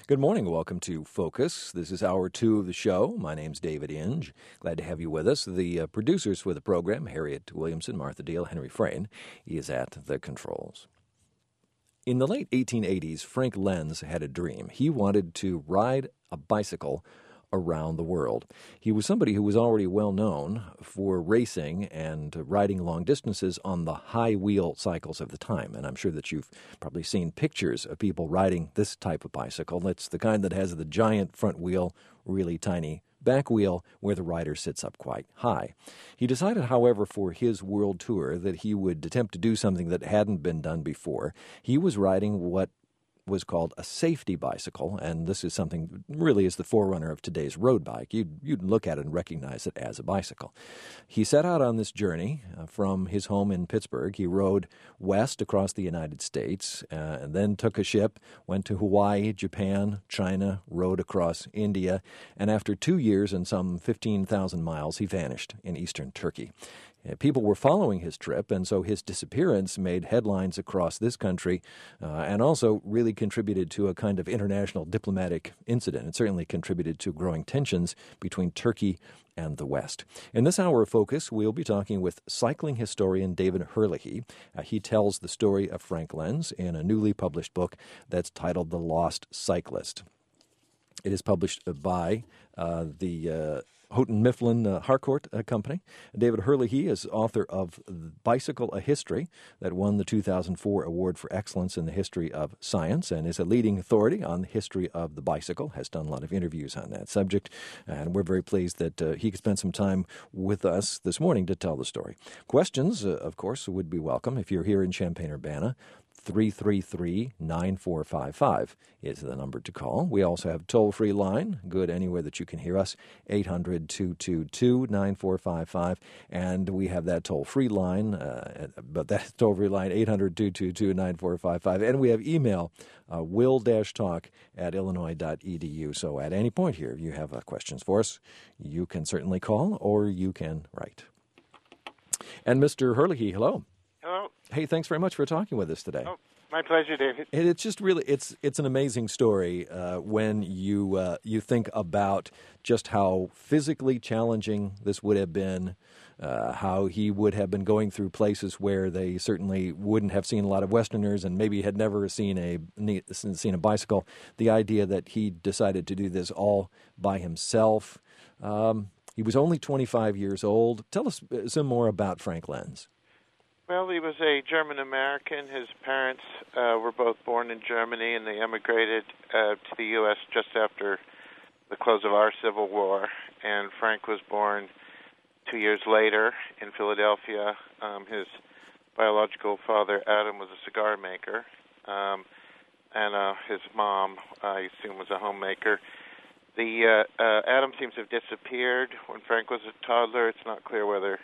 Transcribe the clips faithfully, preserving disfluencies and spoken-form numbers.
Good morning. Welcome to Focus. This is hour two of the show. My name's David Inge. Glad to have you with us. The uh, producers for the program, Harriet Williamson, Martha Deal, Henry Frayne, he is at the controls. In the late eighteen eighties, Frank Lenz had a dream. He wanted to ride a bicycle around the world. He was somebody who was already well known for racing and riding long distances on the high-wheel cycles of the time. And I'm sure that you've probably seen pictures of people riding this type of bicycle. It's the kind that has the giant front wheel, really tiny back wheel, where the rider sits up quite high. He decided, however, for his world tour that he would attempt to do something that hadn't been done before. He was riding what was called a safety bicycle, and this is something that really is the forerunner of today's road bike. You'd, you'd look at it and recognize it as a bicycle. He set out on this journey uh, from his home in Pittsburgh. He rode west across the United States, uh, and then took a ship, went to Hawaii, Japan, China, rode across India, and after two years and some fifteen thousand miles, he vanished in eastern Turkey. People were following his trip, and so his disappearance made headlines across this country uh, and also really contributed to a kind of international diplomatic incident. It certainly contributed to growing tensions between Turkey and the West. In this hour of Focus, we'll be talking with cycling historian David Herlihy. Uh, he tells the story of Frank Lenz in a newly published book that's titled The Lost Cyclist. It is published by uh, the uh, Houghton Mifflin uh, Harcourt uh, Company. David Herlihy is author of Bicycle: A History, that won the two thousand four Award for Excellence in the History of Science, and is a leading authority on the history of the bicycle, has done a lot of interviews on that subject, and we're very pleased that uh, he could spend some time with us this morning to tell the story. Questions, uh, of course, would be welcome. If you're here in Champaign-Urbana, three three three, nine four five five is the number to call. We also have a toll-free line, good anywhere that you can hear us, eight hundred, two two two, nine four five five, and we have that toll-free line, uh, but that toll-free line, eight hundred, two two two, nine four five five, and we have email, uh, will-talk at illinois dot e d u. So at any point here, if you have uh, questions for us, you can certainly call or you can write. And Mister Herlihy, hello. Hello. Hey, thanks very much for talking with us today. Oh, my pleasure, David. And it's just really, it's it's an amazing story uh, when you uh, you think about just how physically challenging this would have been, uh, how he would have been going through places where they certainly wouldn't have seen a lot of Westerners and maybe had never seen a seen a bicycle. The idea that he decided to do this all by himself. Um, he was only twenty-five years old. Tell us some more about Frank Lenz. Well, he was a German-American. His parents uh, were both born in Germany, and they emigrated uh, to the U S just after the close of our Civil War. And Frank was born two years later in Philadelphia. Um, his biological father, Adam, was a cigar maker, um, and uh, his mom, I assume, was a homemaker. The uh, uh, Adam seems to have disappeared when Frank was a toddler. It's not clear whether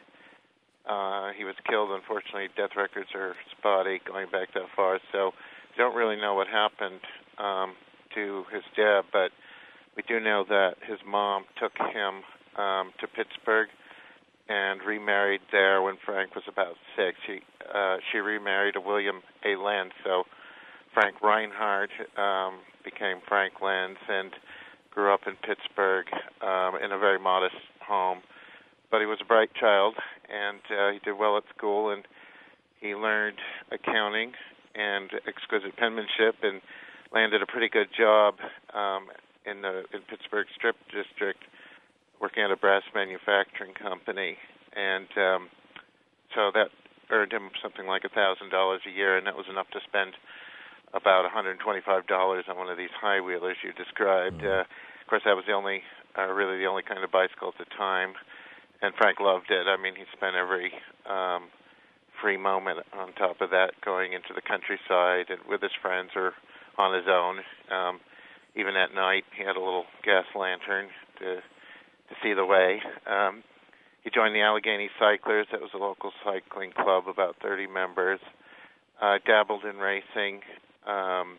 Uh, he was killed. Unfortunately, death records are spotty going back that far, so we don't really know what happened um, to his dad, but we do know that his mom took him um, to Pittsburgh and remarried there when Frank was about six. She, uh, she remarried a William A. Lenz, so Frank Reinhardt um, became Frank Lenz and grew up in Pittsburgh um, in a very modest home. But he was a bright child, and uh, he did well at school, and he learned accounting and exquisite penmanship and landed a pretty good job um, in the in Pittsburgh Strip District working at a brass manufacturing company. And um, so that earned him something like one thousand dollars a year, and that was enough to spend about one hundred twenty-five dollars on one of these high-wheelers you described. Mm-hmm. Uh, of course, that was the only, uh, really the only kind of bicycle at the time. And Frank loved it. I mean, he spent every um, free moment on top of that going into the countryside and with his friends or on his own. Um, even at night, he had a little gas lantern to to see the way. Um, he joined the Allegheny Cyclers. That was a local cycling club, about thirty members. Uh, dabbled in racing. Um,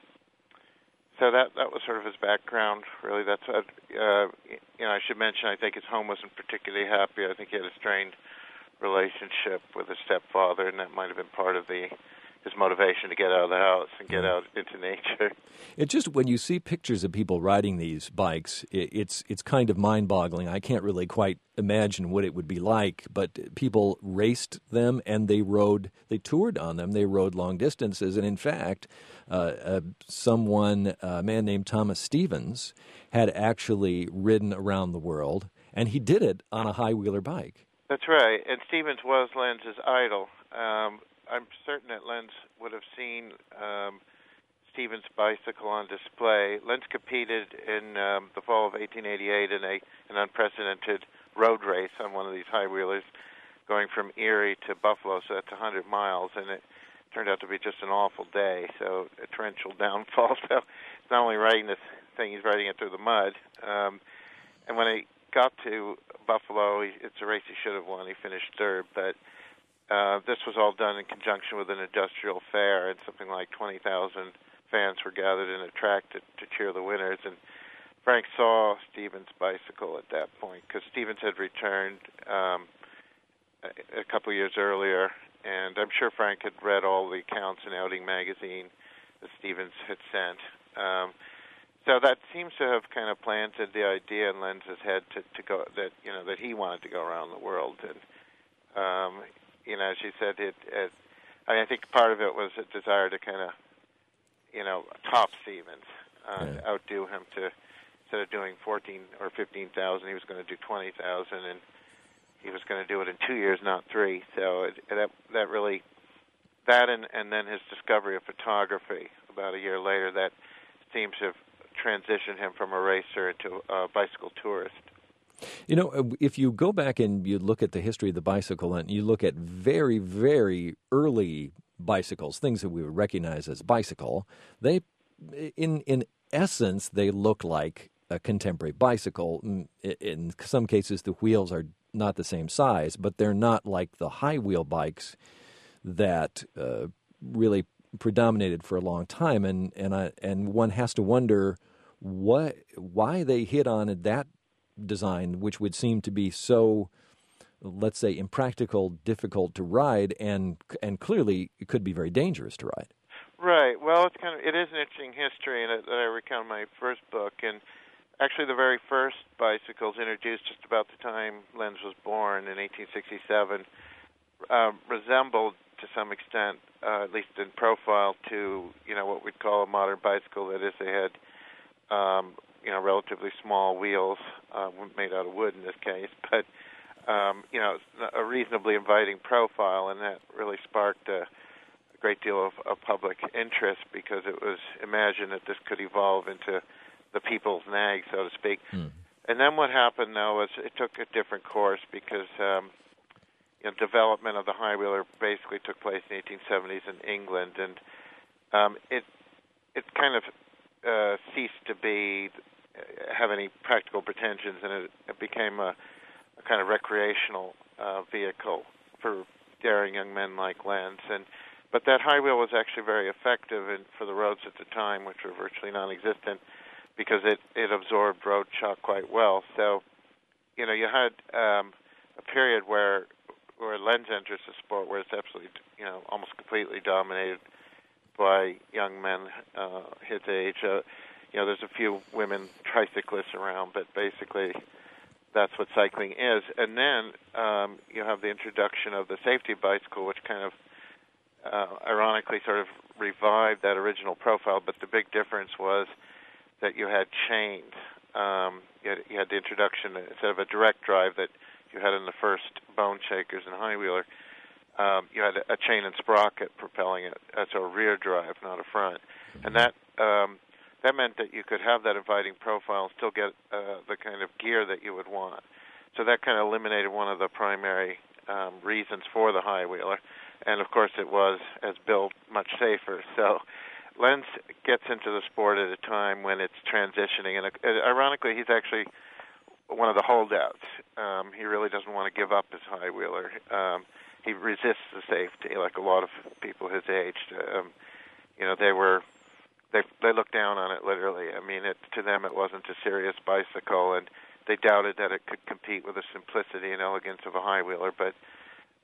So that that was sort of his background, really. That's what, uh, you know, I should mention, I think his home wasn't particularly happy. I think he had a strained relationship with his stepfather, and that might have been part of the his motivation to get out of the house and get out into nature. It just, when you see pictures of people riding these bikes, it, it's it's kind of mind-boggling. I can't really quite imagine what it would be like, but people raced them and they rode, they toured on them, they rode long distances. And in fact, uh, uh, someone, a man named Thomas Stevens, had actually ridden around the world, and he did it on a high-wheeler bike. That's right, and Stevens was Lenz's idol. Um, I'm certain that Lenz would have seen um, Stevens' bicycle on display. Lenz competed in um, the fall of eighteen eighty-eight in a, an unprecedented road race on one of these high-wheelers going from Erie to Buffalo, so that's one hundred miles, and it turned out to be just an awful day, so a torrential downfall. So it's not only riding this thing, he's riding it through the mud. Um, and when he got to Buffalo, he, it's a race he should have won. He finished third, but uh, this was all done in conjunction with an industrial fair, and something like twenty thousand fans were gathered in a track to, to cheer the winners. And Frank saw Stevens' bicycle at that point, because Stevens had returned um, a, a couple years earlier, and I'm sure Frank had read all the accounts in Outing magazine that Stevens had sent. Um, so that seems to have kind of planted the idea in Lenz's head to, to go that you know that he wanted to go around the world, and um, you know, as you said, it, it. I, mean, I think part of it was a desire to kind of, you know, top Stevens, uh, yeah. to outdo him. To instead of doing fourteen or fifteen thousand, he was going to do twenty thousand, and he was going to do it in two years, not three. So it, that that really, that and, and then his discovery of photography about a year later, that seems to have transitioned him from a racer into a bicycle tourist. You know, if you go back and you look at the history of the bicycle and you look at very, very early bicycles, things that we would recognize as bicycle, they, in in essence, they look like a contemporary bicycle. In some cases, the wheels are not the same size, but they're not like the high-wheel bikes that uh, really predominated for a long time. And and I, and one has to wonder what why they hit on that design, which would seem to be so, let's say, impractical, difficult to ride, and and clearly it could be very dangerous to ride. Right. Well, it's kind of it is an interesting history, and that I recount in my first book. And actually, the very first bicycles introduced just about the time Lenz was born in eighteen sixty-seven uh, resembled to some extent, uh, at least in profile, to you know what we'd call a modern bicycle. That is, they had um, you know relatively small wheels, uh, made out of wood in this case, but um, you know a reasonably inviting profile, and that really sparked a great deal of, of public interest because it was imagined that this could evolve into the people's nag, so to speak. Hmm. And then what happened, though, was it took a different course because um, you know, development of the high-wheeler basically took place in the eighteen seventies in England, and um, it it kind of uh, ceased to be have any practical pretensions, and it, it became a, a kind of recreational uh, vehicle for daring young men like Lenz. And but that high wheel was actually very effective in, for the roads at the time, which were virtually non-existent, because it, it absorbed road shock quite well. So, you know, you had um, a period where where Lenz enters the sport where it's absolutely, you know, almost completely dominated by young men uh, his age. Uh, you know, there's a few women tricyclists around, but basically that's what cycling is. And then um, you have the introduction of the safety bicycle, which kind of uh, ironically sort of revived that original profile, but the big difference was that you had chains. Um, you, had, you had the introduction, instead of a direct drive that you had in the first Bone Shakers and High Wheeler, um, you had a, a chain and sprocket propelling it. That's a rear drive, not a front. And that um, that meant that you could have that inviting profile and still get uh, the kind of gear that you would want. So that kind of eliminated one of the primary um, reasons for the High Wheeler. And, of course, it was, as built, much safer. So Lenz gets into the sport at a time when it's transitioning. And uh, ironically, he's actually one of the holdouts. Um, he really doesn't want to give up his high wheeler. Um, he resists the safety, like a lot of people his age. Um, you know, they were they they looked down on it literally. I mean, it, to them, it wasn't a serious bicycle, and they doubted that it could compete with the simplicity and elegance of a high wheeler. But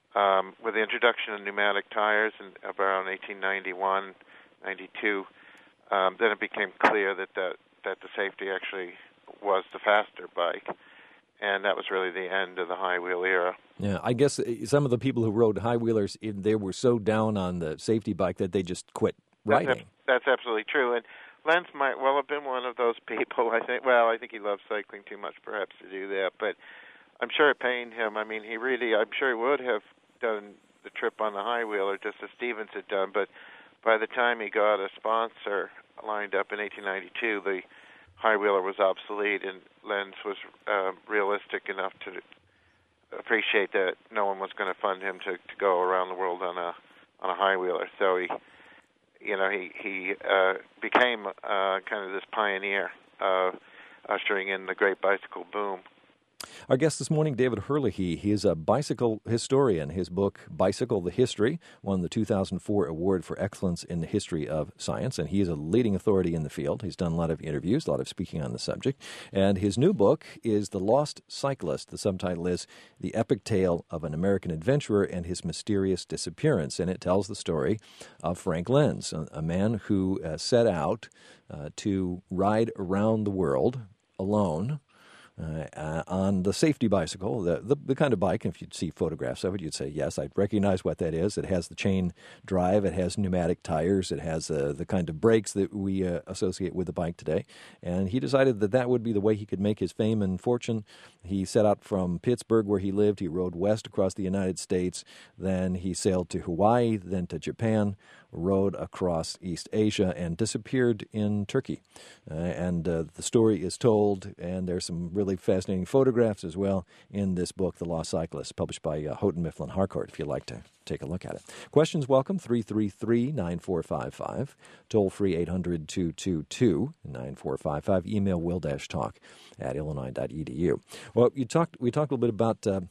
um, with the introduction of pneumatic tires in around eighteen ninety-one, ninety-two, um, then it became clear that the, that the safety actually was the faster bike, and that was really the end of the high wheel era. Yeah, I guess some of the people who rode high wheelers, they were so down on the safety bike that they just quit riding. That's, that's absolutely true, and Lenz might well have been one of those people. I think. Well, I think he loved cycling too much, perhaps, to do that. But I'm sure it pained him. I mean, he really. I'm sure he would have done the trip on the high wheeler just as Stevens had done. But by the time he got a sponsor lined up in eighteen ninety-two, the high wheeler was obsolete, and Lenz was uh, realistic enough to appreciate that no one was going to fund him to, to go around the world on a on a high wheeler. So he. You know, he he uh, became uh, kind of this pioneer, uh, ushering in the great bicycle boom. Our guest this morning, David Herlihy. He is a bicycle historian. His book, Bicycle, the History, won the two thousand four Award for Excellence in the History of Science, and he is a leading authority in the field. He's done a lot of interviews, a lot of speaking on the subject. And his new book is The Lost Cyclist. The subtitle is The Epic Tale of an American Adventurer and His Mysterious Disappearance, and it tells the story of Frank Lenz, a, a man who uh, set out uh, to ride around the world alone, Uh, uh, on the safety bicycle, the, the the kind of bike, if you'd see photographs of it, you'd say, yes, I'd recognize what that is. It has the chain drive, it has pneumatic tires, it has uh, the kind of brakes that we uh, associate with the bike today. And he decided that that would be the way he could make his fame and fortune. He set out from Pittsburgh, where he lived. He rode west across the United States. Then he sailed to Hawaii, then to Japan, rode across East Asia, and disappeared in Turkey. Uh, and uh, the story is told, and there's some really fascinating photographs as well in this book, The Lost Cyclist, published by uh, Houghton Mifflin Harcourt, if you'd like to take a look at it. Questions welcome, three three three, nine four five five, toll free eight hundred, two two two, nine four five five, email will-talk at illinois dot e d u. Well, you talked, we talked a little bit about uh,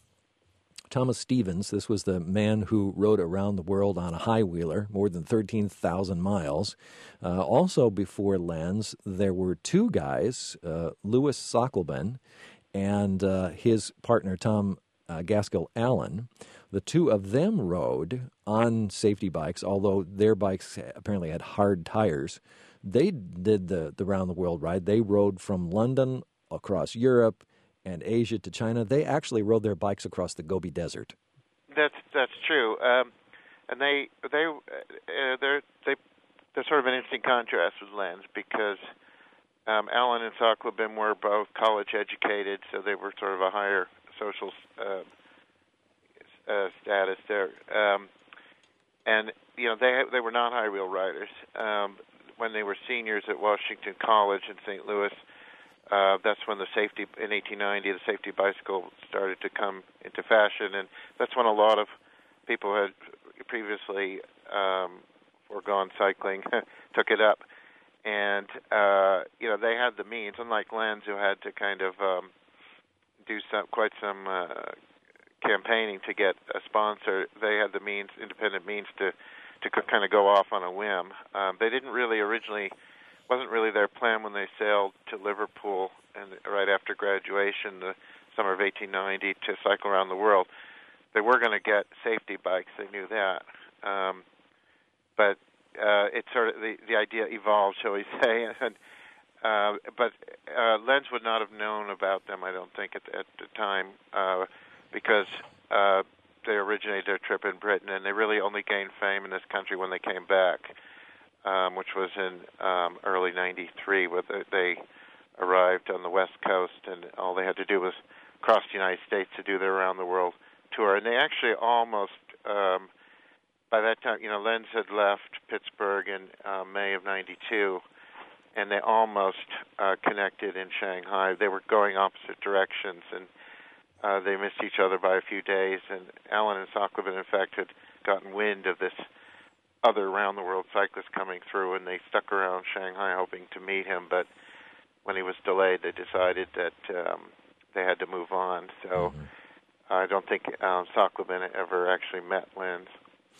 Thomas Stevens. This was the man who rode around the world on a high-wheeler, more than thirteen thousand miles. Uh, also before Lenz, there were two guys, uh, Louis Sockelben and uh, his partner Tom uh, Gaskell Allen. The two of them rode on safety bikes, although their bikes apparently had hard tires. They did the, the round-the-world ride. They rode from London across Europe and Asia to China. They actually rode their bikes across the Gobi Desert. That's that's true, um, and they they uh, they're they they're sort of an interesting contrast with Lenz because um, Allen and Sockelben were both college educated, so they were sort of a higher social uh, uh, status there, um, and you know they they were not high wheel riders. Um, when they were seniors at Washington College in Saint Louis. Uh, that's when the safety, in eighteen ninety, the safety bicycle started to come into fashion, and that's when a lot of people had previously um, foregone cycling took it up. And, uh, you know, they had the means, unlike Lenz, who had to kind of um, do some quite some uh, campaigning to get a sponsor. They had the means, independent means, to, to kind of go off on a whim. Um, they didn't really originally... wasn't really their plan when they sailed to Liverpool and right after graduation, the summer of eighteen ninety, to cycle around the world. They were going to get safety bikes. They knew that, um, but uh, it sort of the, the idea evolved, shall we say? And, uh, but uh, Lenz would not have known about them, I don't think, at, at the time, uh, because uh, they originated their trip in Britain, and they really only gained fame in this country when they came back. Um, which was in um, early ninety-three, where they arrived on the West Coast, and all they had to do was cross the United States to do their around-the-world tour. And they actually almost, um, by that time, you know, Lenz had left Pittsburgh in uh, May of ninety-two, and they almost uh, connected in Shanghai. They were going opposite directions, and uh, they missed each other by a few days. And Allen and Sockelben, in fact, had gotten wind of this other around-the-world cyclist coming through, and they stuck around Shanghai hoping to meet him, but when he was delayed, they decided that um, they had to move on. So mm-hmm. I don't think um, Sockelben ever actually met Lenz.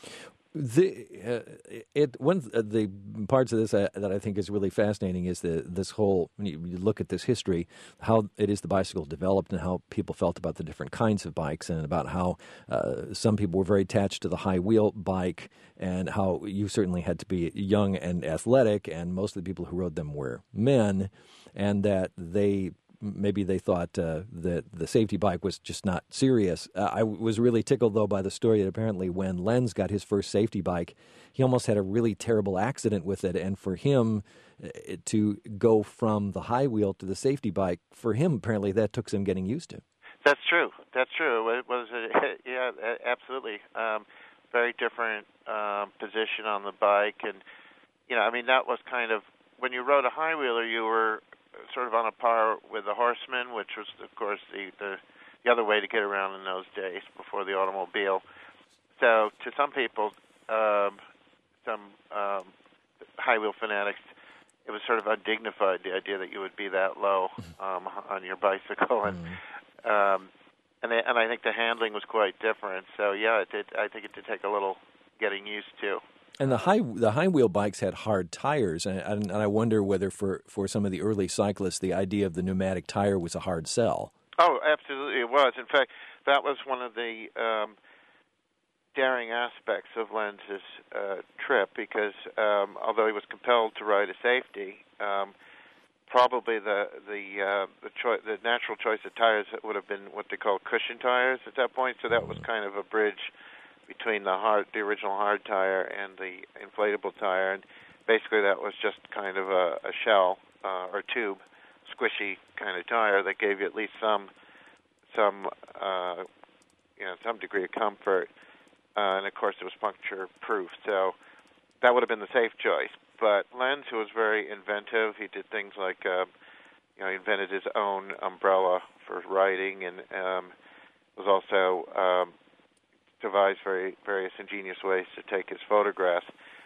The uh, it one of the parts of this uh, that I think is really fascinating is the this whole when you, you look at this history, how it is the bicycle developed and how people felt about the different kinds of bikes, and about how uh, some people were very attached to the high wheel bike, and how you certainly had to be young and athletic, and most of the people who rode them were men, and that they. Maybe they thought uh, that the safety bike was just not serious. Uh, I was really tickled, though, by the story that apparently when Lenz got his first safety bike, he almost had a really terrible accident with it. And for him uh, to go from the high wheel to the safety bike, for him, apparently, that took some getting used to. That's true. That's true. It was, a, yeah, absolutely. Um, very different um, position on the bike. And, you know, I mean, that was kind of, when you rode a high wheeler, you were sort of on a par with the horseman, which was, of course, the, the the other way to get around in those days before the automobile. So to some people, um, some um, high wheel fanatics, it was sort of undignified, the idea that you would be that low um, on your bicycle, and mm-hmm. um, and they, and I think the handling was quite different. So yeah, it did. I think it did take a little getting used to. And the high the high wheel bikes had hard tires, and, and I wonder whether for, for some of the early cyclists, the idea of the pneumatic tire was a hard sell. Oh, absolutely, it was. In fact, that was one of the um, daring aspects of Lenz's uh, trip, because um, although he was compelled to ride a safety, um, probably the the uh, the, choi- the natural choice of tires would have been what they call cushion tires at that point. So that was kind of a bridge between the hard, the original hard tire and the inflatable tire, and basically that was just kind of a, a shell uh, or tube, squishy kind of tire that gave you at least some, some, uh, you know, some degree of comfort, uh, and of course it was puncture proof, so that would have been the safe choice. But Lenz, who was very inventive, he did things like, uh, you know, he invented his own umbrella for riding, and um, was also um, devised very various ingenious ways to take his photographs.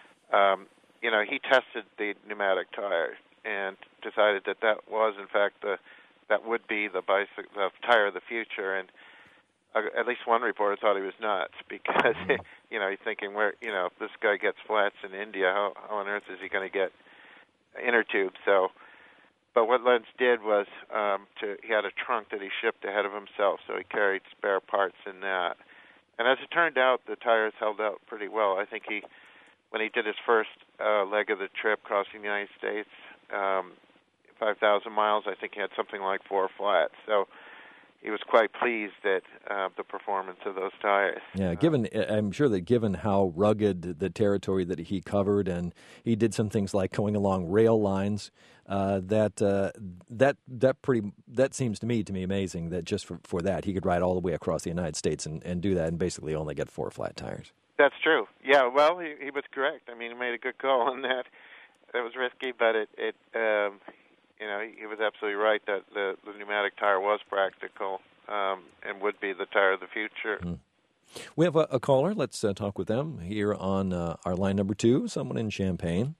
Um, you know, he tested the pneumatic tire and decided that that was, in fact, the that would be the bicycle, the tire of the future. And uh, at least one reporter thought he was nuts because, you know, he's thinking, where, you know, if this guy gets flats in India, how, how on earth is he going to get inner tube? So, but what Lenz did was, um, to he had a trunk that he shipped ahead of himself, so he carried spare parts in that. And as it turned out, the tires held out pretty well. I think he, when he did his first uh, leg of the trip crossing the United States, um, five thousand miles, I think he had something like four flats. So he was quite pleased at uh, the performance of those tires. Yeah, given I'm sure that given how rugged the territory that he covered, and he did some things like going along rail lines, uh, that uh, that that pretty that seems to me to be amazing. That just for, for that he could ride all the way across the United States and, and do that, and basically only get four flat tires. That's true. Yeah, well, he, he was correct. I mean, he made a good call on that. It was risky, but it, it um, you know, he was absolutely right that the, the pneumatic tire was practical um, and would be the tire of the future. Mm. We have a, a caller. Let's uh, talk with them here on uh, our line number two, someone in Champaign.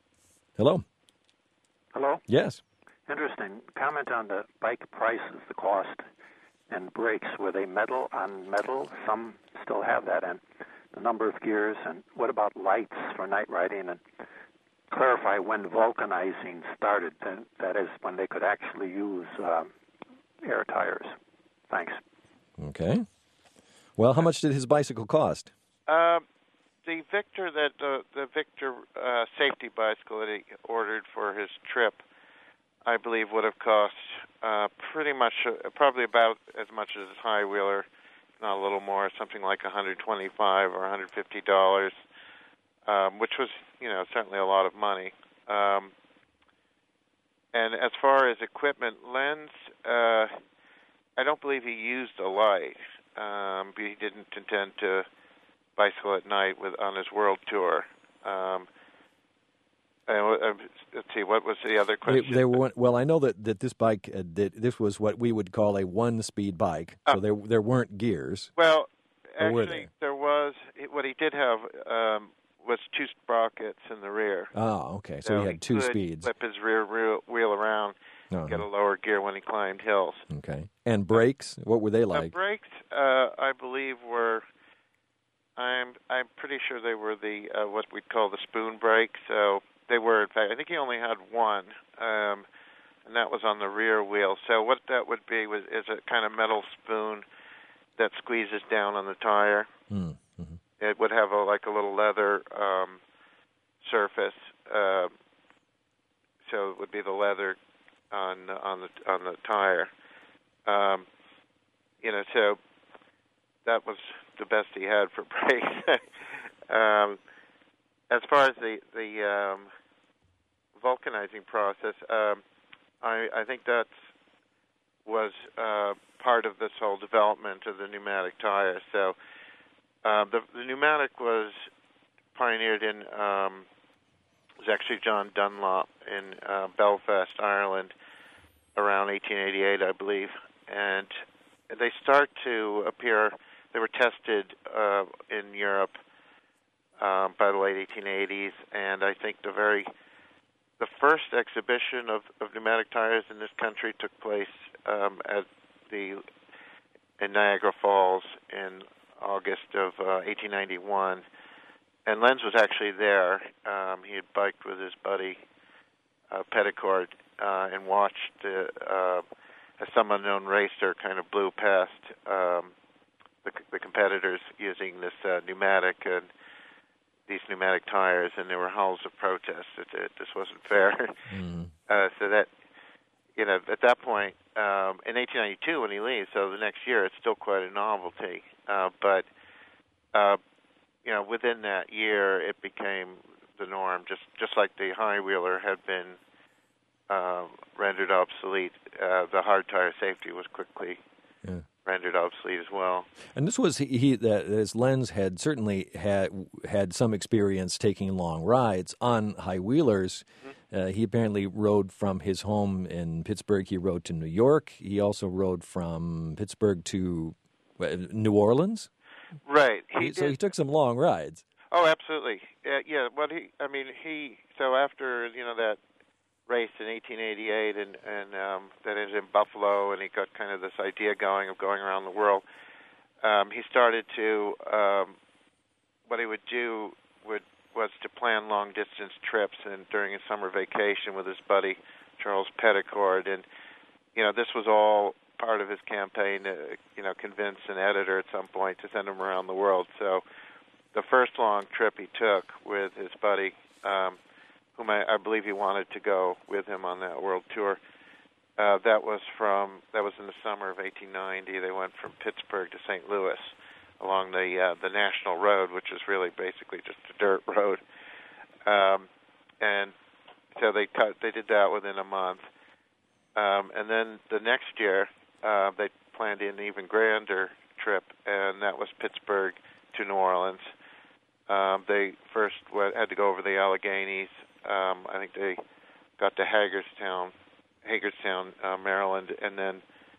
Hello. Hello? Yes. Interesting. Comment on the bike prices, the cost, and brakes. Were they metal on metal? Some still have that, and the number of gears, and what about lights for night riding, and clarify when vulcanizing started, that, that is, when they could actually use uh, air tires. Thanks. Okay. Well, how much did his bicycle cost? Uh, the Victor, that uh, the Victor uh, safety bicycle that he ordered for his trip, I believe would have cost uh, pretty much, uh, probably about as much as his high wheeler, not a little more, something like one hundred twenty-five dollars or one hundred fifty dollars. Um, which was, you know, certainly a lot of money. Um, and as far as equipment, Lenz, uh, I don't believe he used a light. Um, he didn't intend to bicycle at night with on his world tour. Um, and, uh, let's see, what was the other question? They, they were, well, I know that, that this bike, uh, that this was what we would call a one-speed bike, so oh. there there weren't gears. Well, actually, there was, what he did have... Um, was two sprockets in the rear. Oh, okay. So, so he had two he could speeds. Flip his rear wheel around, uh-huh. get a lower gear when he climbed hills. Okay. And brakes? What were they like? The brakes, uh, I believe, were I'm I'm pretty sure they were the uh, what we'd call the spoon brake. So they were, in fact, I think he only had one, um, and that was on the rear wheel. So what that would be was is a kind of metal spoon that squeezes down on the tire. Mm-hmm. It would have a, like a little leather um, surface, uh, so it would be the leather on on the on the tire. Um, you know, so that was the best he had for brakes. um, as far as the the um, vulcanizing process, um, I, I think that was uh, part of this whole development of the pneumatic tire. So uh, the, the pneumatic was pioneered in um, it was actually John Dunlop in uh, Belfast, Ireland, around eighteen eighty-eight, I believe, and they start to appear. They were tested uh, in Europe um, by the late eighteen eighties, and I think the very the first exhibition of, of pneumatic tires in this country took place um, at the in Niagara Falls in August of uh, eighteen ninety-one, and Lenz was actually there. Um, he had biked with his buddy uh, Petticord uh, and watched uh, uh, as some unknown racer kind of blew past um, the, the competitors using this uh, pneumatic and these pneumatic tires, and there were howls of protest that, that this wasn't fair. Mm. uh, so that, you know, at that point, um, in eighteen ninety-two when he leaves, so the next year, it's still quite a novelty. Uh, but, uh, you know, within that year, it became the norm, just just like the high wheeler had been um, rendered obsolete. Uh, the hard tire safety was quickly yeah. rendered obsolete as well. And this was he, he that as Lenz had certainly had had some experience taking long rides on high wheelers. Mm-hmm. Uh, he apparently rode from his home in Pittsburgh. He rode to New York. He also rode from Pittsburgh to uh, New Orleans. Right. He he, did. So he took some long rides. Oh, absolutely. Uh, yeah. What he, I mean, he. So after you know that race in eighteen eighty-eight, and and um, that ended in Buffalo, and he got kind of this idea going of going around the world. Um, he started to. Um, what he would do would was to plan long distance trips, and during his summer vacation with his buddy Charles Petticord, and you know this was all part of his campaign to you know convince an editor at some point to send him around the world. So the first long trip he took with his buddy, um, whom I, I believe he wanted to go with him on that world tour, uh, that was from that was in the summer of eighteen ninety. They went from Pittsburgh to Saint Louis along the uh, the National Road, which is really basically just a dirt road, um, and so they cut, they did that within a month, um, and then the next year uh, they planned an even grander trip, and that was Pittsburgh to New Orleans. Um, they first went, had to go over the Alleghenies. Um, I think they got to Hagerstown, Hagerstown, uh, Maryland, and then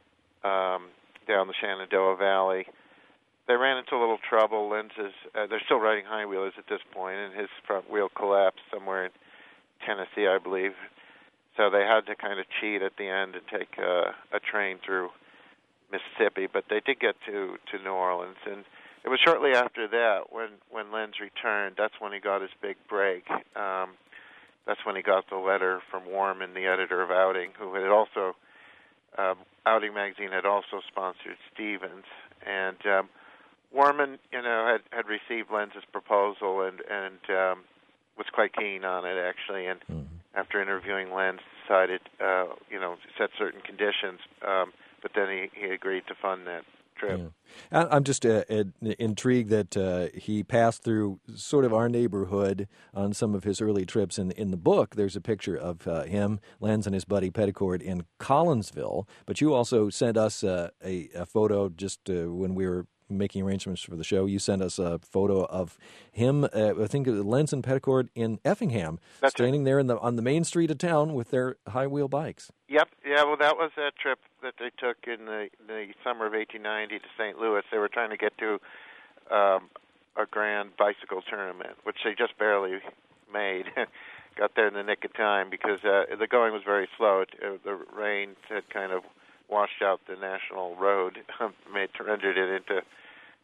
um, down the Shenandoah Valley. They ran into a little trouble. Lenz's, uh, they're still riding high wheelers at this point, and his front wheel collapsed somewhere in Tennessee, I believe. So they had to kind of cheat at the end and take uh, a train through Mississippi, but they did get to, to New Orleans. And it was shortly after that when, when Lenz returned, that's when he got his big break. Um, that's when he got the letter from Warman, the editor of Outing, who had also, uh, Outing magazine had also sponsored Stevens. And um, Warman, you know, had, had received Lenz's proposal and, and um, was quite keen on it, actually. And mm-hmm. after interviewing Lenz, decided, uh, you know, to set certain conditions. Um, but then he, he agreed to fund that trip. Yeah. I'm just uh, intrigued that uh, he passed through sort of our neighborhood on some of his early trips. In in the book, there's a picture of uh, him, Lenz, and his buddy Petticord in Collinsville. But you also sent us uh, a, a photo just uh, when we were making arrangements for the show. You sent us a photo of him, uh, I think Lenz and Petticord in Effingham, That's standing it. there in the on the main street of town with their high wheel bikes. Yep. Yeah, well, that was that trip that they took in the, the summer of eighteen ninety to Saint Louis. They were trying to get to um, a grand bicycle tournament, which they just barely made. Got there in the nick of time because uh, the going was very slow. It, uh, the rain had kind of washed out the national road, made rendered it into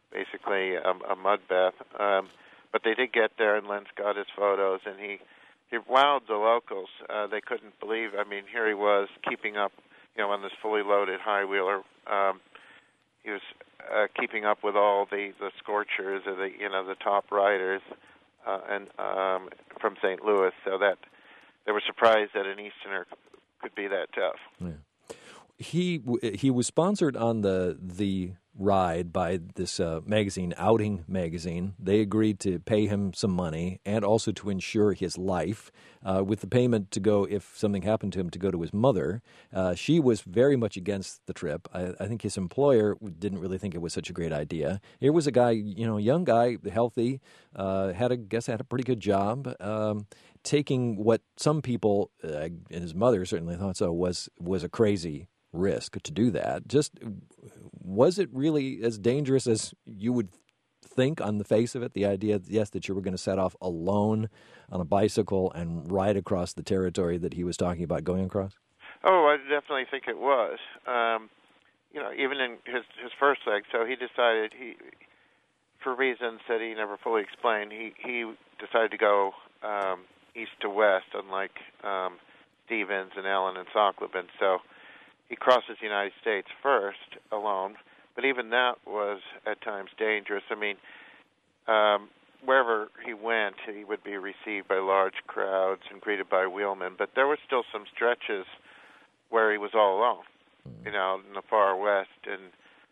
basically a, a mud bath. Um, but they did get there, and Lenz got his photos, and he he wowed the locals. Uh, they couldn't believe. I mean, here he was keeping up, you know, on this fully loaded high wheeler. Um, he was uh, keeping up with all the the scorchers, or the you know the top riders, uh, and um, from Saint Louis. So that they were surprised that an Easterner could be that tough. Yeah. He he was sponsored on the the ride by this uh, magazine, Outing Magazine. They agreed to pay him some money and also to insure his life, uh, with the payment to go, if something happened to him, to go to his mother. Uh, she was very much against the trip. I, I think his employer didn't really think it was such a great idea. Here was a guy, you know, young guy, healthy, uh, had a guess had a pretty good job. Um, taking what some people, uh, and his mother certainly thought so, was was a crazy risk to do that. Just, was it really as dangerous as you would think on the face of it? The idea, yes, that you were going to set off alone on a bicycle and ride across the territory that he was talking about going across? Oh, I definitely think it was. Um, you know, even in his his first leg, so he decided, he, for reasons that he never fully explained, he, he decided to go um, east to west, unlike um, Stevens and Allen and Sockleben. So he crosses the United States first alone, but even that was at times dangerous. I mean, um, wherever he went, he would be received by large crowds and greeted by wheelmen, but there were still some stretches where he was all alone, you know, in the far west. And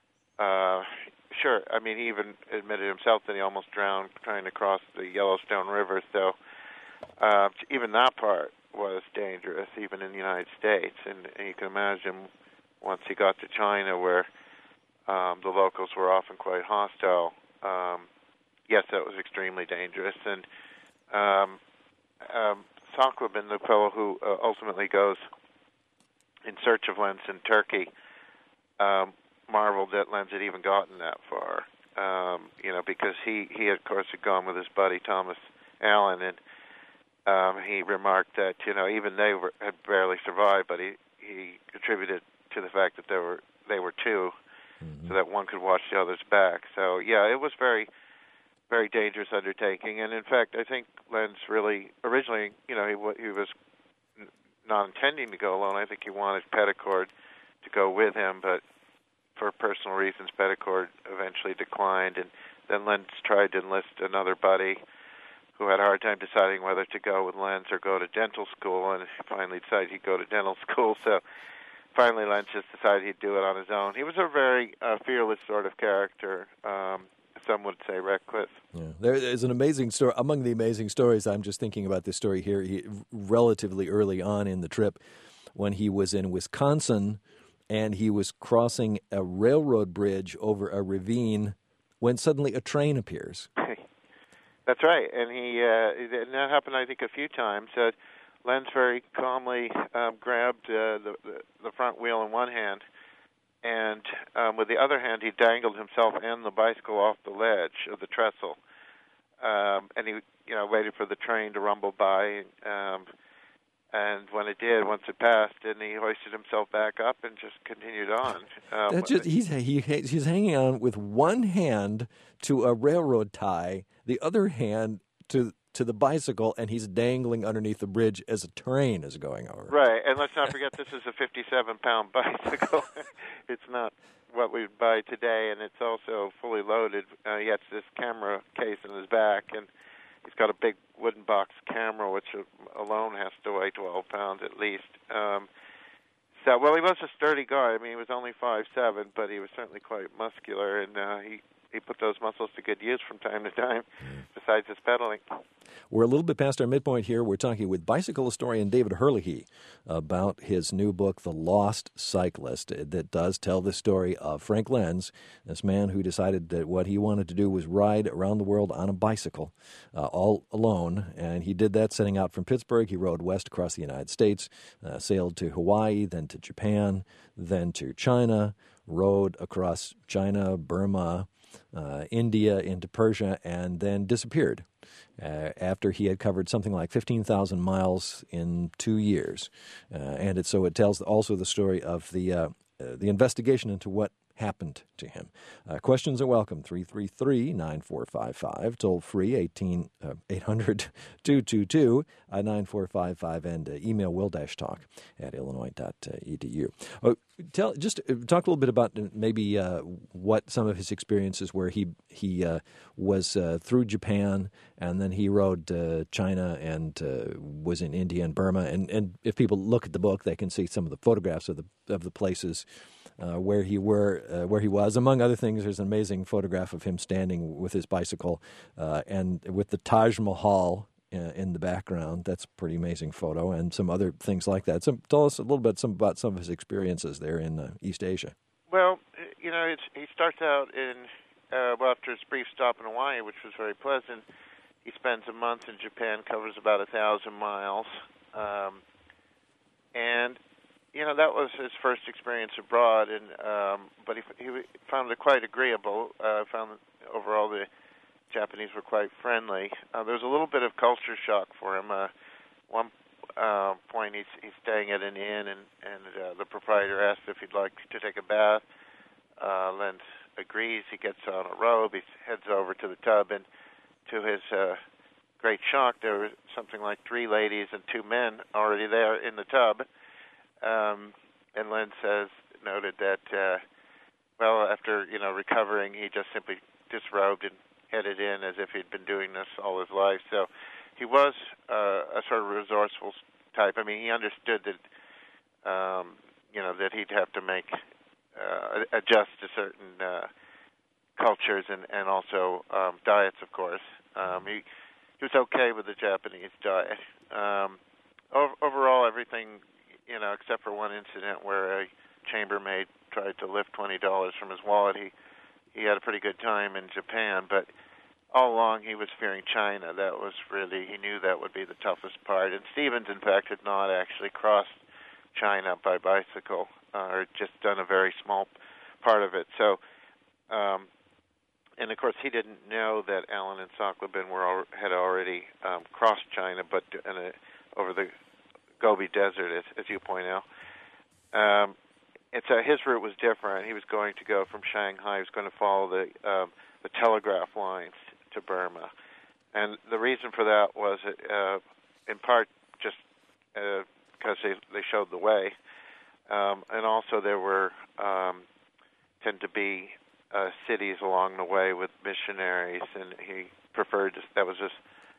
uh, sure, I mean, he even admitted himself that he almost drowned trying to cross the Yellowstone River, so uh, even that part was dangerous, even in the United States. And, and you can imagine once he got to China, where um, the locals were often quite hostile, um, yes, that was extremely dangerous. And um, um, Sockleben, the fellow who uh, ultimately goes in search of Lenz in Turkey, um, marveled that Lenz had even gotten that far, um, you know, because he, he, of course, had gone with his buddy Thomas Allen, and Um, he remarked that, you know, even they were, had barely survived, but he, he attributed to the fact that there were they were two, mm-hmm. so that one could watch the other's back. So, yeah, it was very, very dangerous undertaking. And, in fact, I think Lenz really, originally, you know, he, he was not intending to go alone. I think he wanted Petticord to go with him, but for personal reasons, Petticord eventually declined. And then Lenz tried to enlist another buddy who had a hard time deciding whether to go with Lenz or go to dental school, and finally decided he'd go to dental school. So finally Lenz just decided he'd do it on his own. He was a very uh, fearless sort of character, um, some would say reckless. Yeah. There is an amazing story. Among the amazing stories, I'm just thinking about this story here, he, relatively early on in the trip, when he was in Wisconsin, and he was crossing a railroad bridge over a ravine when suddenly a train appears. That's right, and he uh, and that happened, I think, a few times. Uh, Lenz very calmly um, grabbed uh, the, the the front wheel in one hand, and um, with the other hand, he dangled himself and the bicycle off the ledge of the trestle, um, and he, you know, waited for the train to rumble by. Um, and when it did, once it passed, then he hoisted himself back up and just continued on. Um, That's just, he's he, he's hanging on with one hand to a railroad tie, the other hand to to the bicycle, and he's dangling underneath the bridge as a train is going over. Right, and let's not forget this is a fifty-seven pound bicycle. It's not what we'd buy today, and it's also fully loaded. Uh, he has this camera case in his back, and he's got a big wooden box camera, which alone has to weigh twelve pounds at least. Um, so, well, he was a sturdy guy. I mean, he was only five seven, but he was certainly quite muscular, and uh, he, he put those muscles to good use from time to time, besides his pedaling. We're a little bit past our midpoint here. We're talking with bicycle historian David Herlihy about his new book, The Lost Cyclist, that does tell the story of Frank Lenz, this man who decided that what he wanted to do was ride around the world on a bicycle, uh, all alone. And he did that setting out from Pittsburgh. He rode west across the United States, uh, sailed to Hawaii, then to Japan, then to China, rode across China, Burma, uh, India, into Persia, and then disappeared. Uh, after he had covered something like fifteen thousand miles in two years. Uh, and it, so it tells also the story of the uh, uh, the investigation into what happened to him. Uh, questions are welcome, three three three, nine four five five, toll free, eighteen, uh, eight hundred, two two two, nine four five five, and uh, email will-talk at illinois dot e d u. Oh, tell, just uh, talk a little bit about maybe uh, what some of his experiences where he, he uh, was uh, through Japan, and then he rode uh, China and uh, was in India and Burma. And, and if people look at the book, they can see some of the photographs of the of the places uh, where he were, uh, where he was. Among other things, there's an amazing photograph of him standing with his bicycle uh, and with the Taj Mahal uh, in the background. That's a pretty amazing photo, and some other things like that. So tell us a little bit some, about some of his experiences there in uh, East Asia. Well, you know, it's, he starts out in, uh, well, after his brief stop in Hawaii, which was very pleasant, he spends a month in Japan, covers about a thousand miles. Um, and, you know, that was his first experience abroad, and um, but he, he found it quite agreeable. Uh, found that overall the Japanese were quite friendly. Uh, there was a little bit of culture shock for him. Uh, one uh, point, he's, he's staying at an inn, and, and uh, the proprietor asks if he'd like to take a bath. Uh, Len agrees. He gets on a robe. He heads over to the tub, and to his uh, great shock, there was something like three ladies and two men already there in the tub. Um, and Len says, noted that, uh, well, after, you know, recovering, he just simply disrobed and headed in as if he'd been doing this all his life. So he was uh, a sort of resourceful type. I mean, he understood that, um, you know, that he'd have to make, uh, adjust to certain uh, cultures and, and also um, diets, of course. Um, he, he was okay with the Japanese diet. Um, ov- overall, everything, you know, except for one incident where a chambermaid tried to lift twenty dollars from his wallet, he, he had a pretty good time in Japan. But all along, he was fearing China. That was really, he knew that would be the toughest part. And Stevens, in fact, had not actually crossed China by bicycle, uh, or just done a very small part of it. So, um, and of course, he didn't know that Allen and Sokolobin were al- had already um, crossed China, but in a, over the Gobi Desert, as, as you point out. Um, and so his route was different. He was going to go from Shanghai. He was going to follow the um, the telegraph lines to Burma, and the reason for that was, uh, in part, just uh, because they they showed the way, um, and also there were um, tend to be uh, cities along the way with missionaries, and he preferred to, that was just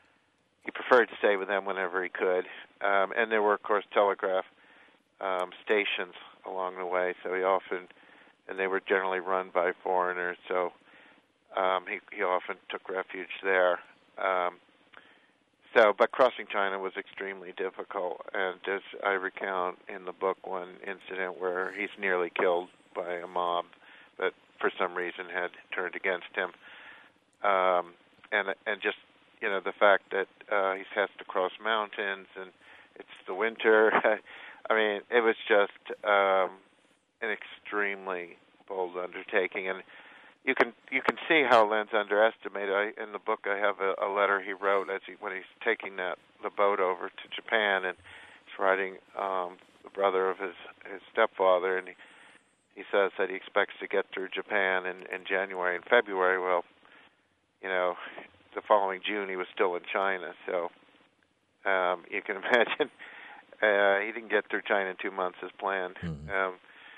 he preferred to stay with them whenever he could. Um, and there were, of course, telegraph um, stations along the way, so he often, and they were generally run by foreigners, so um, he, he often took refuge there. Um, so, but crossing China was extremely difficult, and as I recount in the book, one incident where he's nearly killed by a mob that for some reason had turned against him, um, and and just, you know, the fact that uh, he has to cross mountains and it's the winter. I mean, it was just um, an extremely bold undertaking, and you can you can see how Len's underestimated. I, in the book, I have a, a letter he wrote as he when he's taking that the boat over to Japan, and he's writing um, the brother of his his stepfather, and he, he says that he expects to get through Japan in, in January and February. Well, you know, the following June he was still in China, so um, you can imagine uh, he didn't get through China in two months as planned. Mm-hmm. Um,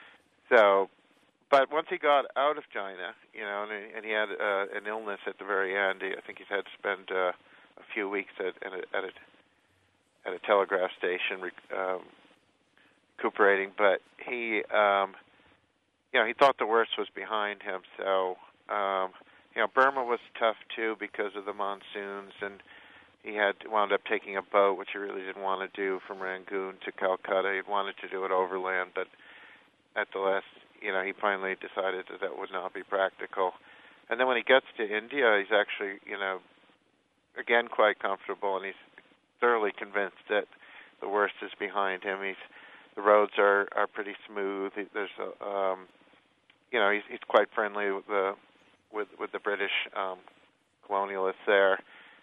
so, but once he got out of China, you know, and, he- and he had uh, an illness at the very end. He, I think he's had to spend uh, a few weeks at, at, a, at, a, at a telegraph station rec- um, recuperating. But he, um, you know, he thought the worst was behind him. So, um, you know, Burma was tough too because of the monsoons, and he had wound up taking a boat, which he really didn't want to do, from Rangoon to Calcutta. He wanted to do it overland, but at the last, you know, he finally decided that that would not be practical. And then when he gets to India, he's actually, you know, again quite comfortable, and he's thoroughly convinced that the worst is behind him. He's the roads are, are pretty smooth. He, there's a, um, you know, he's he's quite friendly with the with with the British um, colonialists there.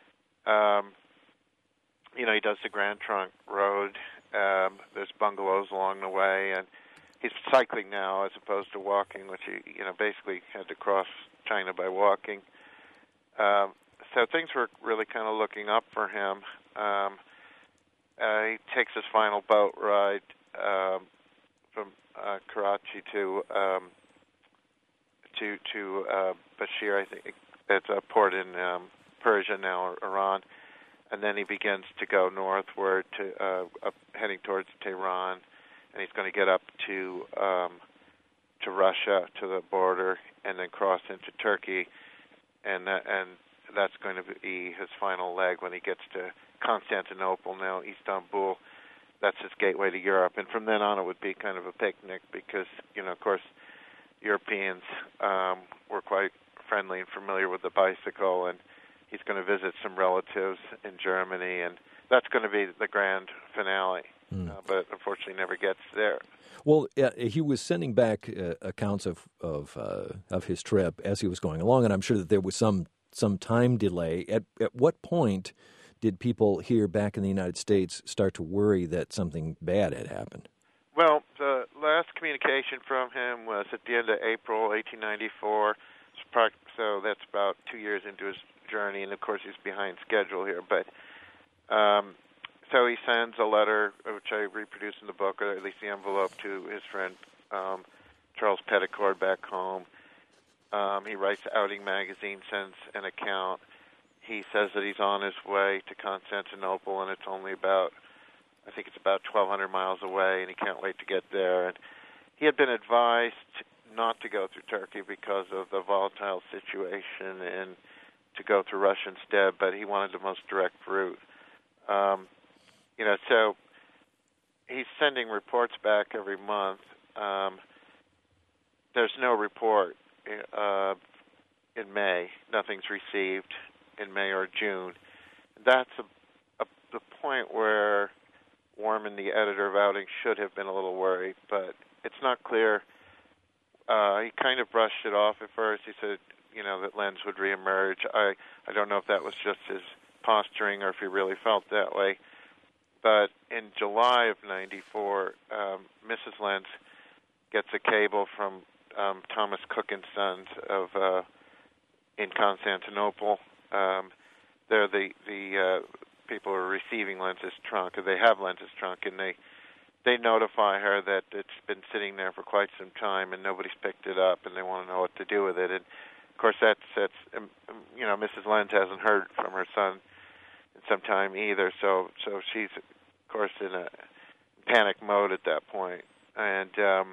Um, you know, he does the Grand Trunk Road. Um, there's bungalows along the way, and he's cycling now as opposed to walking, which he, you know, basically had to cross China by walking. Um, so things were really kind of looking up for him. Um, uh, he takes his final boat ride um, from uh, Karachi to um, to to uh, Bashir, I think. It's a port in um, Persia now, or Iran, and then he begins to go northward to uh, up, heading towards Tehran, and he's going to get up to um, to Russia, to the border, and then cross into Turkey, and that, and that's going to be his final leg when he gets to Constantinople, now Istanbul. That's his gateway to Europe, and from then on it would be kind of a picnic because, you know, of course, Europeans um, were quite friendly and familiar with the bicycle, and he's going to visit some relatives in Germany, and that's going to be the grand finale, mm. uh, but unfortunately never gets there. Well, uh, he was sending back uh, accounts of of, uh, of his trip as he was going along, and I'm sure that there was some some time delay. At at what point did people here back in the United States start to worry that something bad had happened? Well, the last communication from him was at the end of April eighteen ninety-four. So that's about two years into his journey, and of course he's behind schedule here. But um, so he sends a letter, which I reproduce in the book, or at least the envelope, to his friend um, Charles Petticord back home. Um, he writes to Outing Magazine, sends an account. He says that he's on his way to Constantinople, and it's only about, I think it's about twelve hundred miles away, and he can't wait to get there. And he had been advised not to go through Turkey because of the volatile situation and to go through Russia instead, but he wanted the most direct route. Um, you know, so he's sending reports back every month. Um, there's no report uh, in May. Nothing's received in May or June. That's a, a, the point where Warman, the editor of Outing, should have been a little worried, but it's not clear. Uh, he kind of brushed it off at first. He said, you know, that Lenz would reemerge. I, I don't know if that was just his posturing or if he really felt that way. But in July of ninety-four, um, Missus Lenz gets a cable from um, Thomas Cook and Sons of uh, in Constantinople. Um, they're the the uh, people who are receiving Lenz's trunk, or they have Lenz's trunk, and they they notify her that it's been sitting there for quite some time and nobody's picked it up, and they want to know what to do with it. And of course, that's that's um, you know, Missus Lenz hasn't heard from her son in some time either, so so she's of course in a panic mode at that point, and um,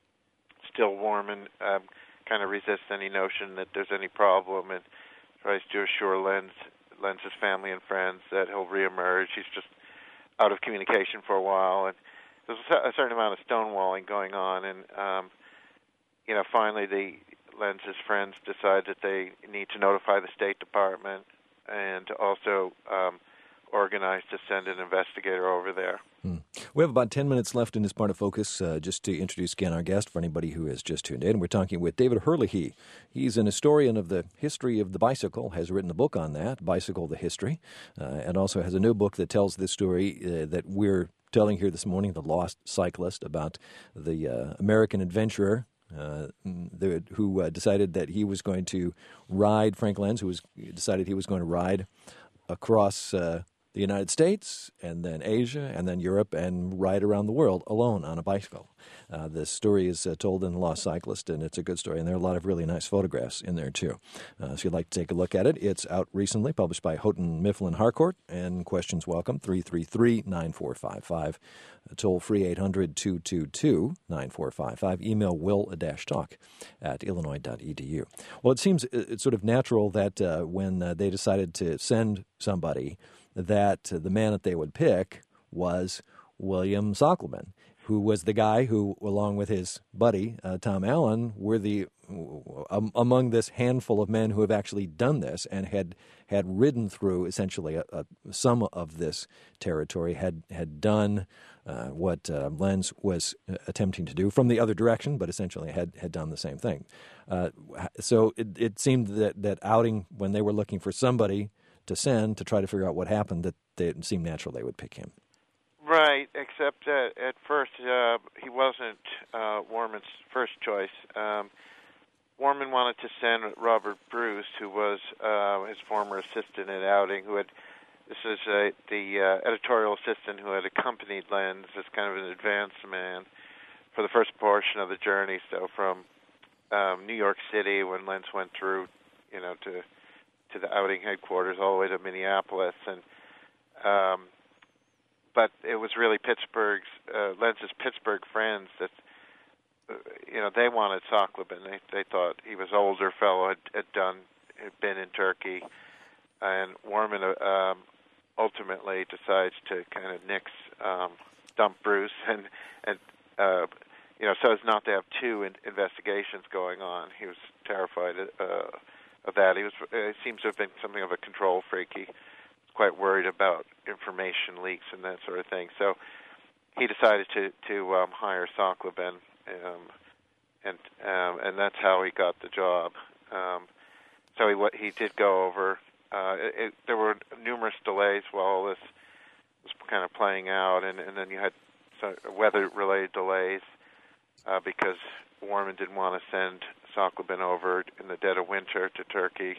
still Warman um, kind of resists any notion that there's any problem and tries to assure Lenz Lenz's family and friends that he'll reemerge. He's just out of communication for a while, and there's a certain amount of stonewalling going on, and um, you know, finally the Lenz's friends decide that they need to notify the State Department and also um, organize to send an investigator over there. Hmm. We have about ten minutes left in this part of Focus. Uh, just to introduce again our guest for anybody who has just tuned in, we're talking with David Herlihy. He's an historian of the history of the bicycle, has written a book on that, Bicycle the History, uh, and also has a new book that tells this story uh, that we're telling here this morning, The Lost Cyclist, about the uh, American adventurer uh, the, who uh, decided that he was going to ride, Frank Lenz, who was decided he was going to ride across uh, the United States and then Asia and then Europe and ride around the world alone on a bicycle. Uh, the story is uh, told in The Lost Cyclist, and it's a good story, and there are a lot of really nice photographs in there, too. Uh, so if you'd like to take a look at it, it's out recently, published by Houghton Mifflin Harcourt, and questions welcome, three three three, nine four five five, toll-free eight hundred, two two two, nine four five five, email will-talk at illinois dot e d u. Well, it seems it's sort of natural that uh, when uh, they decided to send somebody, that uh, the man that they would pick was William Sockelman, who was the guy who, along with his buddy, uh, Tom Allen, were the um, among this handful of men who have actually done this and had had ridden through essentially a, a, some of this territory, had had done uh, what uh, Lenz was attempting to do from the other direction, but essentially had, had done the same thing. Uh, so it, it seemed that, that Outing, when they were looking for somebody to send to try to figure out what happened, that they, it seemed natural they would pick him. Right, except uh, at first uh, he wasn't uh, Warman's first choice. Um, Warman wanted to send Robert Bruce, who was uh, his former assistant at Outing, who had, this is uh, the uh, editorial assistant who had accompanied Lenz as kind of an advance man for the first portion of the journey, so from um, New York City when Lenz went through, you know, to to the Outing headquarters all the way to Minneapolis, and um, but it was really Pittsburgh's, uh, Lenz's Pittsburgh friends that, uh, you know, they wanted Saqlabin. They they thought he was an older fellow, had, had done, had been in Turkey, and Warman uh, um, ultimately decides to kind of nix, um, dump Bruce, and and uh, you know, so as not to have two in- investigations going on. He was terrified uh, of that. He was. It seems to have been something of a control freak. He was quite worried about information leaks and that sort of thing. So he decided to to um, hire Saqlabin, um, and um, and that's how he got the job. Um, so he he did go over. Uh, it, it, there were numerous delays while all this was kind of playing out, and, and then you had some weather-related delays uh, because Warman didn't want to send Saqlabin over in the dead of winter to Turkey.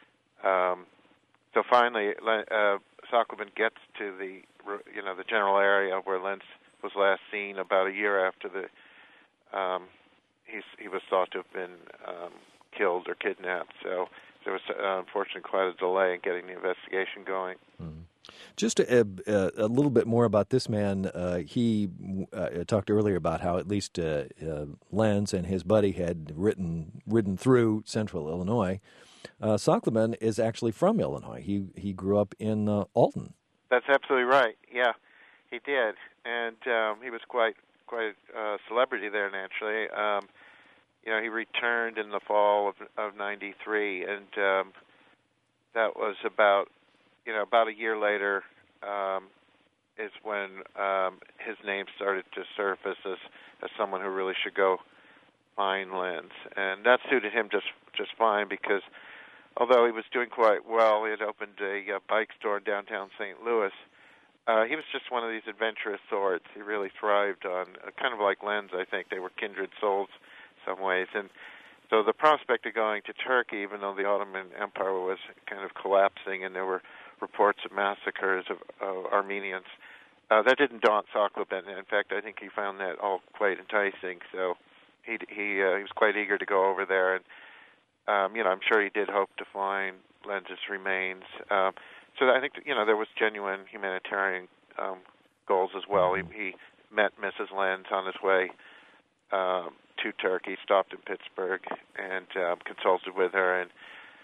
Um, so finally, uh, Saqlabin gets to the you know the general area where Lenz was last seen about a year after the um, he's, he was thought to have been um, killed or kidnapped. So there was uh, unfortunately quite a delay in getting the investigation going. Mm. Just a, a, a little bit more about this man. Uh, he uh, talked earlier about how at least uh, uh, Lenz and his buddy had ridden, ridden through central Illinois. Uh, Saqlabin is actually from Illinois. He he grew up in uh, Alton. That's absolutely right. Yeah, he did, and um, he was quite quite a celebrity there naturally. Um, you know, he returned in the fall of of ninety-three, and um, that was about you know about a year later um, is when um, his name started to surface as as someone who really should go find Lenz, and that suited him just just fine because although he was doing quite well, he had opened a uh, bike store in downtown Saint Louis. Uh, he was just one of these adventurous sorts. He really thrived on, uh, kind of like Lenz, I think. They were kindred souls in some ways. And so the prospect of going to Turkey, even though the Ottoman Empire was kind of collapsing and there were reports of massacres of, of Armenians, uh, that didn't daunt Saqlabin. In fact, I think he found that all quite enticing. So he he, uh, he was quite eager to go over there. And Um, you know, I'm sure he did hope to find Lenz's remains. Um, so I think, you know, there was genuine humanitarian um, goals as well. He, he met Missus Lenz on his way um, to Turkey, stopped in Pittsburgh, and um, consulted with her. And,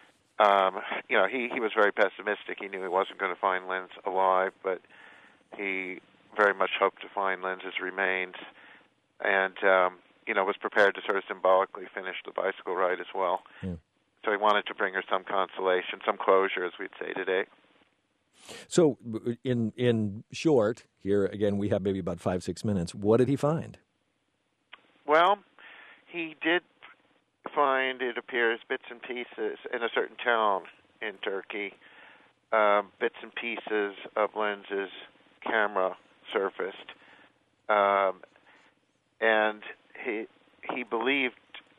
um, you know, he, he was very pessimistic. He knew he wasn't going to find Lenz alive, but he very much hoped to find Lenz's remains. And, um, you know, was prepared to sort of symbolically finish the bicycle ride as well. Yeah. So he wanted to bring her some consolation, some closure, as we'd say today. So in in short, here again, we have maybe about five, six minutes. What did he find? Well, he did find, it appears, bits and pieces in a certain town in Turkey. Um, bits and pieces of Lenz's camera surfaced. Um, and He he believed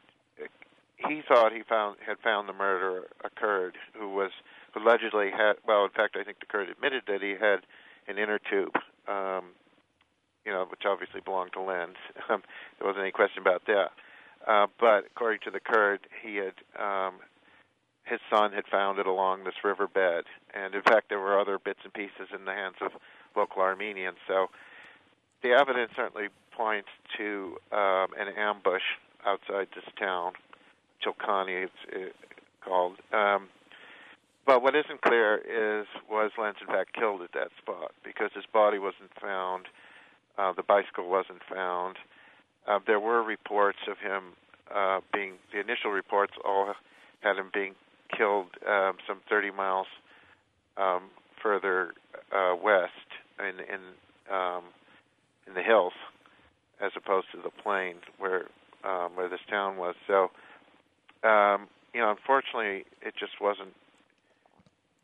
he thought he found had found the murderer, a Kurd who was who allegedly had well in fact I think the Kurd admitted that he had an inner tube, um, you know, which obviously belonged to Lenz. Um, there wasn't any question about that. Uh, but according to the Kurd, he had um, his son had found it along this riverbed, and in fact there were other bits and pieces in the hands of local Armenians. So the evidence certainly points to um, an ambush outside this town, Chilkani it's it, called. Um, but what isn't clear is, was Lenz in fact killed at that spot? Because his body wasn't found, uh, the bicycle wasn't found. Uh, there were reports of him uh, being, the initial reports all had him being killed um, some thirty miles um, further uh, west in, in, um, in the hills, as opposed to the plains where um, where this town was. So, um, you know, unfortunately, it just wasn't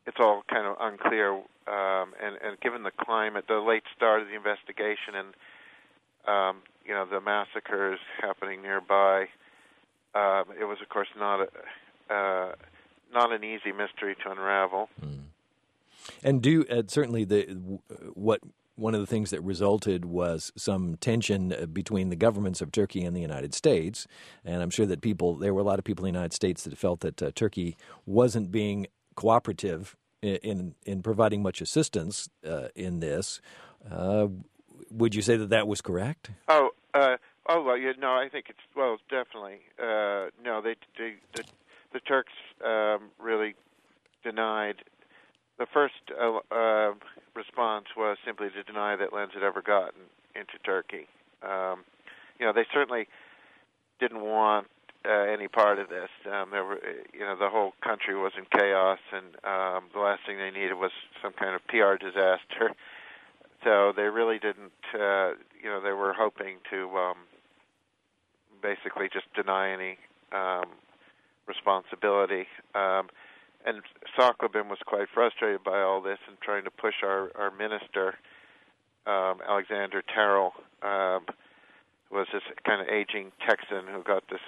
it's all kind of unclear. Um, and, and given the climate, the late start of the investigation, and um, you know the massacres happening nearby, um, it was of course not a, uh, not an easy mystery to unravel. Mm. And do uh, certainly the what one of the things that resulted was some tension between the governments of Turkey and the United States, and I'm sure that people there were a lot of people in the United States that felt that uh, Turkey wasn't being cooperative in in providing much assistance uh, in this. Uh, would you say that that was correct? Oh, uh, oh well, yeah, no, I think it's well, definitely. Uh, no, they, they the the Turks um, really denied. The first uh, uh, response was simply to deny that Lenz had ever gotten into Turkey. Um, you know, they certainly didn't want uh, any part of this. Um, there were, you know, the whole country was in chaos, and um, the last thing they needed was some kind of P R disaster. So they really didn't. Uh, you know, they were hoping to um, basically just deny any um, responsibility. Um, And Saqlobin was quite frustrated by all this and trying to push our, our minister, um, Alexander Terrell, um, who was this kind of aging Texan who got this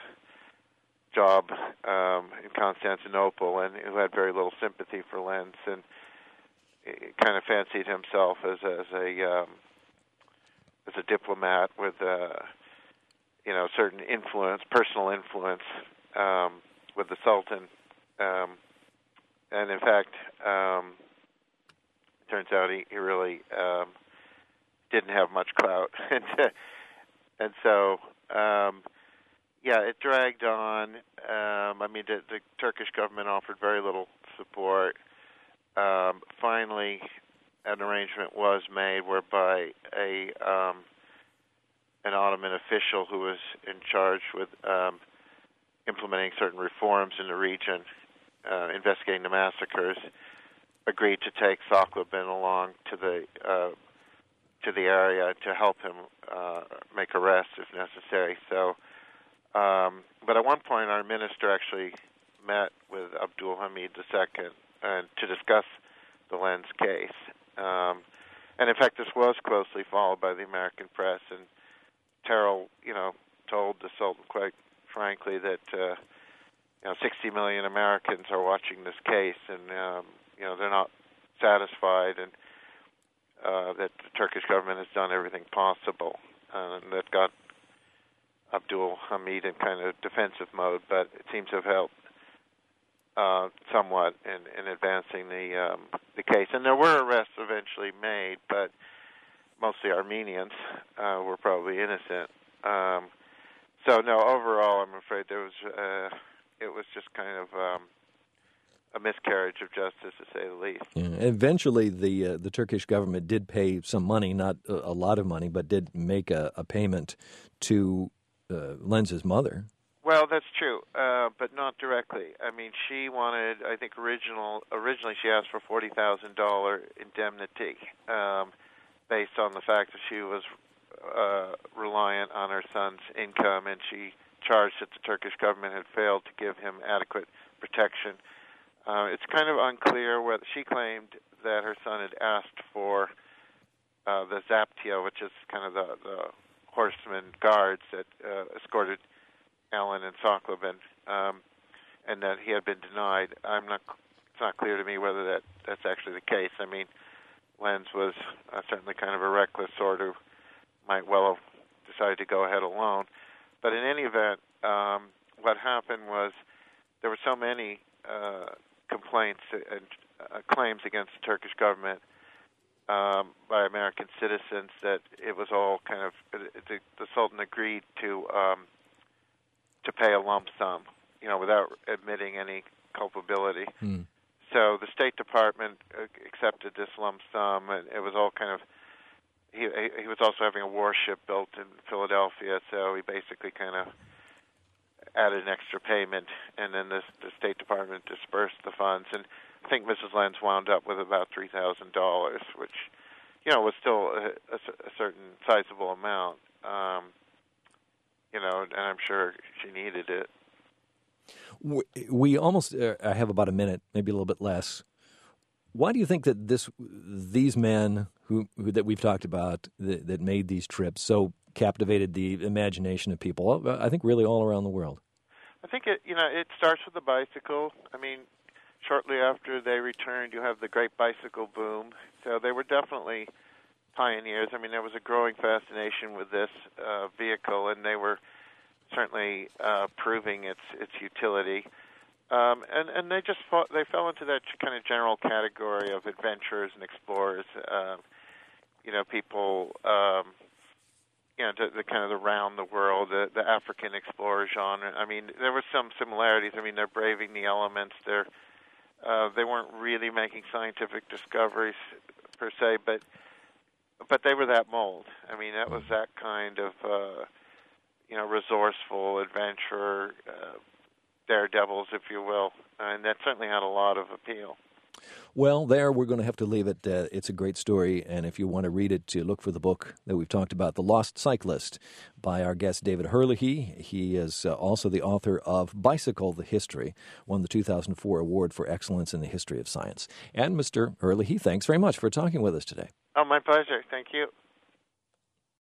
job um, in Constantinople and who had very little sympathy for Lenz, and he kind of fancied himself as a, as a um, as a diplomat with uh, you know certain influence, personal influence um, with the Sultan. Um, And in fact, um, it turns out he, he really um, didn't have much clout, and uh, and so um, yeah, it dragged on. Um, I mean, the, the Turkish government offered very little support. Um, finally, an arrangement was made whereby a um, an Ottoman official who was in charge with um, implementing certain reforms in the region, Uh, investigating the massacres, agreed to take Saqlobin along to the uh, to the area to help him uh, make arrests if necessary. So, um, but at one point, our minister actually met with Abdul Hamid the Second and to discuss the Lenz case. Um, and in fact, this was closely followed by the American press. And Terrell, you know, told the Sultan quite frankly that. Uh, You know, sixty million Americans are watching this case, and um, you know they're not satisfied, and uh, that the Turkish government has done everything possible, uh, and that got Abdul Hamid in kind of defensive mode. But it seems to have helped uh, somewhat in, in advancing the um, the case. And there were arrests eventually made, but mostly Armenians uh, were probably innocent. Um, so no, overall, I'm afraid there was. Uh, It was just kind of um, a miscarriage of justice, to say the least. Yeah. Eventually, the uh, the Turkish government did pay some money, not a, a lot of money, but did make a, a payment to uh, Lenz's mother. Well, that's true, uh, but not directly. I mean, she wanted, I think, original originally she asked for forty thousand dollars indemnity um, based on the fact that she was uh, reliant on her son's income, and she charged that the Turkish government had failed to give him adequate protection. Uh, it's kind of unclear whether she claimed that her son had asked for uh, the Zaptia, which is kind of the, the horsemen guards that uh, escorted Alan and Saqlobin, um, and that he had been denied. I'm not. It's not clear to me whether that, that's actually the case. I mean, Lenz was uh, certainly kind of a reckless sort who might well have decided to go ahead alone. But in any event, um, what happened was there were so many uh, complaints and uh, claims against the Turkish government um, by American citizens that it was all kind of the, the Sultan agreed to um, to pay a lump sum, you know, without admitting any culpability. Hmm. So the State Department accepted this lump sum, and it was all kind of. He he was also having a warship built in Philadelphia, so he basically kind of added an extra payment, and then the, the State Department dispersed the funds. And I think Missus Lenz wound up with about three thousand dollars, which, you know, was still a, a, a certain sizable amount. Um, you know, and I'm sure she needed it. We, we almost uh, I have about a minute, maybe a little bit less. Why do you think that this these men who, who that we've talked about that, that made these trips so captivated the imagination of people? I think really all around the world. I think it you know it starts with the bicycle. I mean, shortly after they returned, you have the great bicycle boom. So they were definitely pioneers. I mean, there was a growing fascination with this uh, vehicle, and they were certainly uh, proving its its utility. Um, and and they just fought, they fell into that kind of general category of adventurers and explorers. Uh, you know, people. Um, You know, the, the kind of the round the world, the, the African explorer genre. I mean, there were some similarities. I mean, they're braving the elements. They're uh, they weren't really making scientific discoveries per se, but but they were that mold. I mean, that was that kind of uh, you know resourceful adventurer, uh, daredevils, if you will, and that certainly had a lot of appeal. Well, there, we're going to have to leave it. Uh, it's a great story, and if you want to read it, to look for the book that we've talked about, The Lost Cyclist, by our guest David Herlihy. He is uh, also the author of Bicycle, the History, won the two thousand four Award for Excellence in the History of Science. And Mister Herlihy, thanks very much for talking with us today. Oh, my pleasure. Thank you.